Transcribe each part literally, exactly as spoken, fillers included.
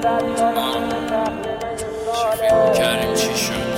کریم چی شد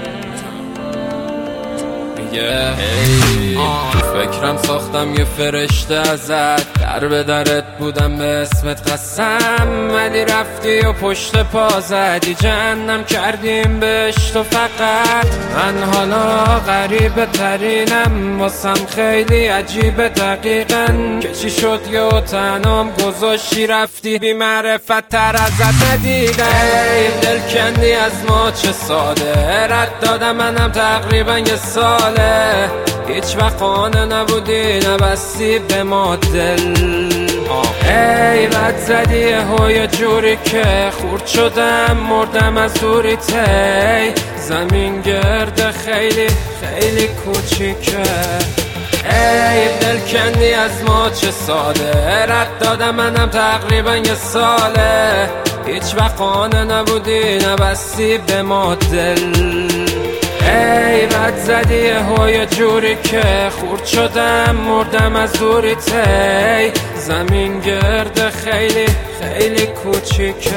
میگه ای تو فکرم ساختم یه فرشته ازت، در به درت بودم به اسمت قسم، ولی رفتی و پشت پا زدی، جهنم کردیم بهش تو فقط. من حالا غریبه ترینم، واسم خیلی عجیبه دقیقاً که چی شد یه تنام گذاشتی رفتی، بی معرفت تر ازت ندیدم. ای دل کندی از ما چه ساده، رد دادم منم تقریبا یه ساله، هیچ وقت خانه نبودی نبستی به ما دل. ای بد زدی یه جوری که خورد شدم مردم از دوری تی، زمین گرد خیلی خیلی کوچیکه. ای دل کندی از ما چه ساده، رد دادم منم تقریبا یه ساله، هیچ وقت خانه نبودی نبستی به ما دل. ای بد زدی یه جوری که خورد شدم مردم از دوری تی، زمین گرد خیلی خیلی کوچیکه.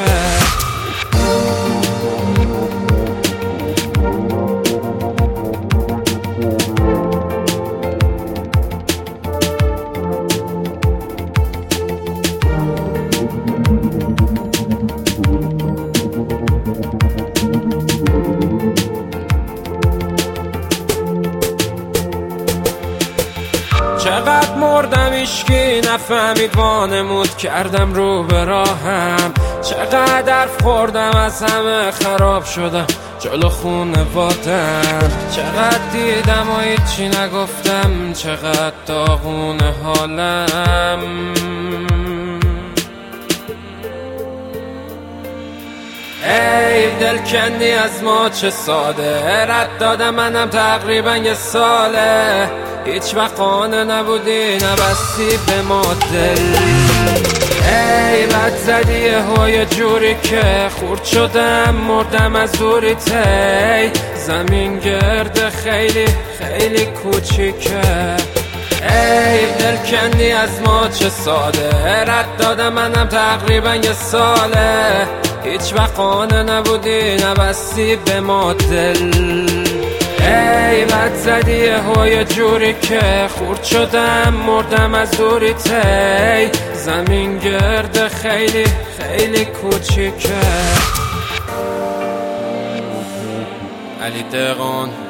چقدر مردم ایشکی نفهمید، وانمود کردم رو به راهم، چقدر حرف خوردم از همه خراب شدم جلو خونوادم، چقدر دیدم و هیچی نگفتم، چقدر داغونه حالم. ای دل کندی از ما چه ساده، رد دادم منم تقریبا یه ساله، هیچ وقت خانه نبودی نبستی به ما دل. ای بد زدی یه جوری که خورد شدم مردم از دوری تی، زمین گرد خیلی خیلی کوچیکه. ای دل کندی از ما چه ساده، رد دادم منم تقریبا یه ساله، هیچ وقت خانه نبودی نبستی به ما دل. ای بد زدی یه جوری که خورد شدم مردم از دوری تی، زمین گرد خیلی خیلی کوچیکه. علی دقان